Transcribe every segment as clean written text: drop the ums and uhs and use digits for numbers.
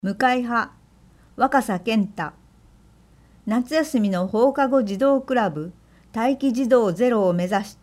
向井派、若狭健太。夏休みの放課後児童クラブ、待機児童ゼロを目指して。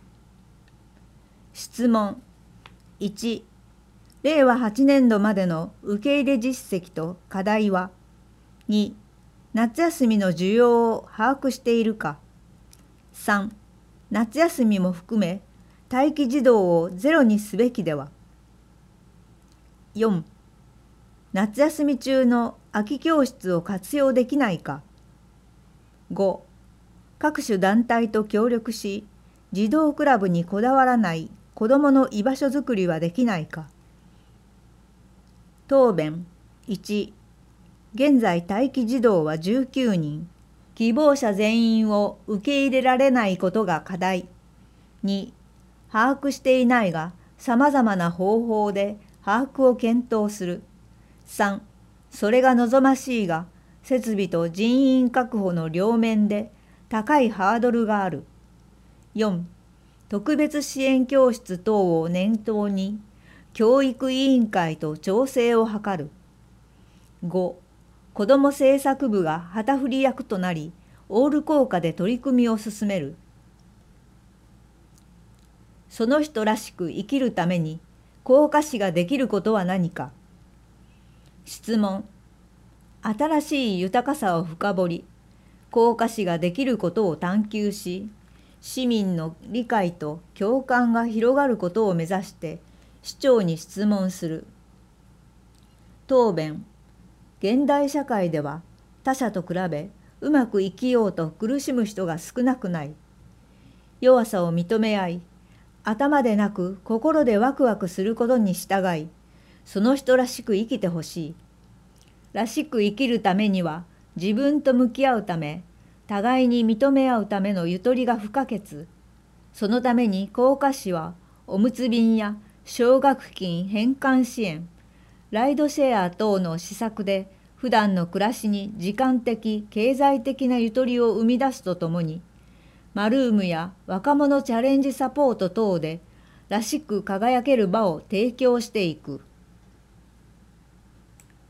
質問。1、令和8年度までの受け入れ実績と課題は。2、夏休みの需要を把握しているか。3、夏休みも含め待機児童をゼロにすべきでは。4、夏休み中の空き教室を活用できないか。5、各種団体と協力し、児童クラブにこだわらない子どもの居場所づくりはできないか。答弁。1、現在待機児童は19人。希望者全員を受け入れられないことが課題。2、把握していないが、さまざまな方法で把握を検討する。3、それが望ましいが、設備と人員確保の両面で高いハードルがある。4、特別支援教室等を念頭に、教育委員会と調整を図る。5、子ども政策部が旗振り役となり、オール効果で取り組みを進める。その人らしく生きるために、校歌詞ができることは何か。質問。新しい豊かさを深掘り、校歌詞ができることを探求し、市民の理解と共感が広がることを目指して市長に質問する。答弁。現代社会では他者と比べうまく生きようと苦しむ人が少なくない。弱さを認め合い、頭でなく心でワクワクすることに従い、その人らしく生きてほしい。らしく生きるためには、自分と向き合うため、互いに認め合うためのゆとりが不可欠。そのために校歌詞は、おむつ便や奨学金返還支援、ライドシェア等の施策で、普段の暮らしに時間的、経済的なゆとりを生み出すとともに、マルームや若者チャレンジサポート等で、らしく輝ける場を提供していく。